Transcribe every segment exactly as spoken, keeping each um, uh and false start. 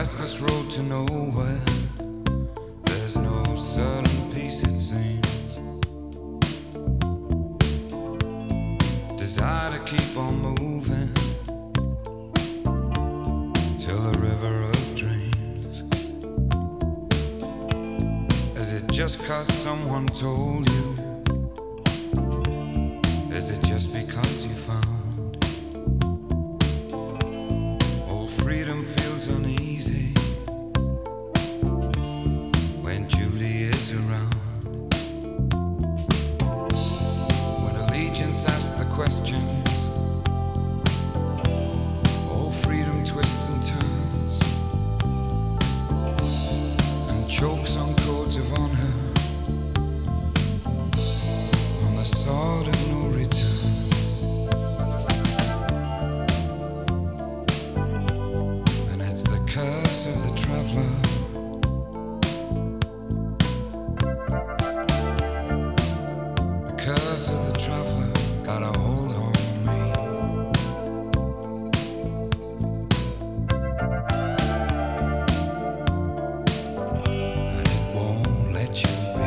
restless road to nowhere. There's no certain peace, it seems. Desire to keep on moving till the river of dreams. Is it just 'cause someone told you? Is it just because you found freedom feels uneasy when Judy is around? When allegiance asks the questions, all freedom twists and turns and chokes on codes of honor, on the sword of no return. Curse of the traveler. The curse of the traveler got a hold on me. And it won't let you be.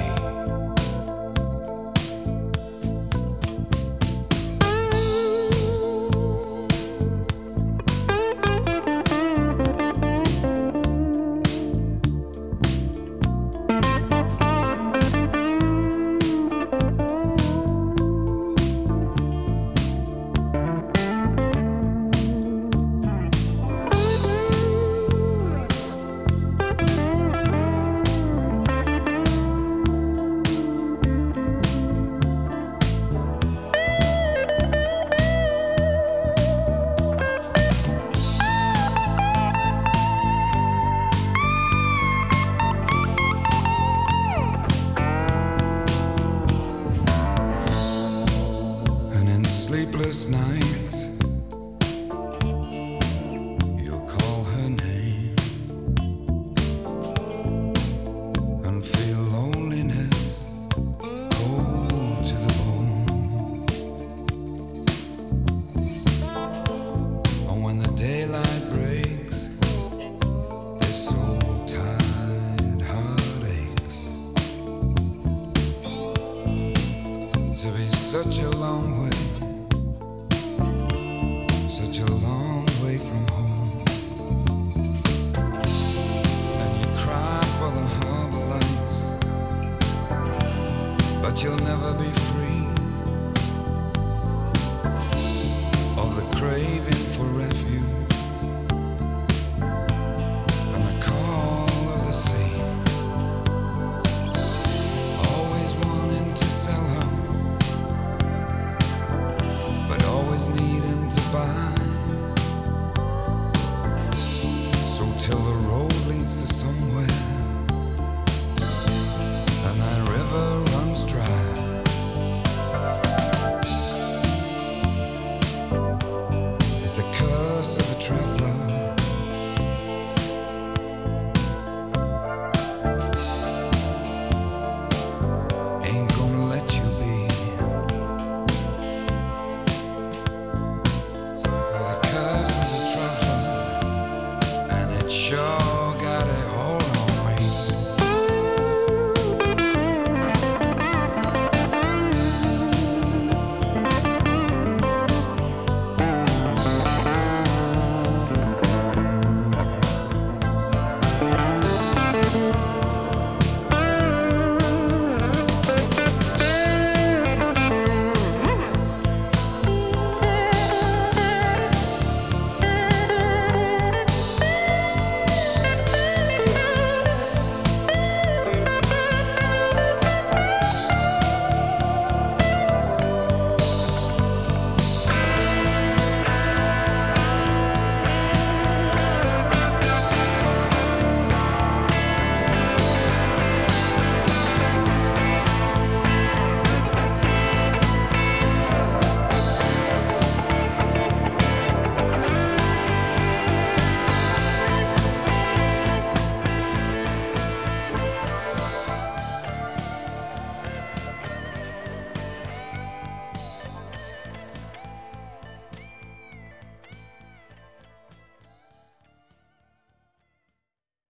Sleepless nights, you'll call her name and feel loneliness cold to the bone. And when the daylight breaks, this soul-tied heart aches to be such a long way, such a long way from home. And you cry for the harbor lights, but you'll never be free of the craving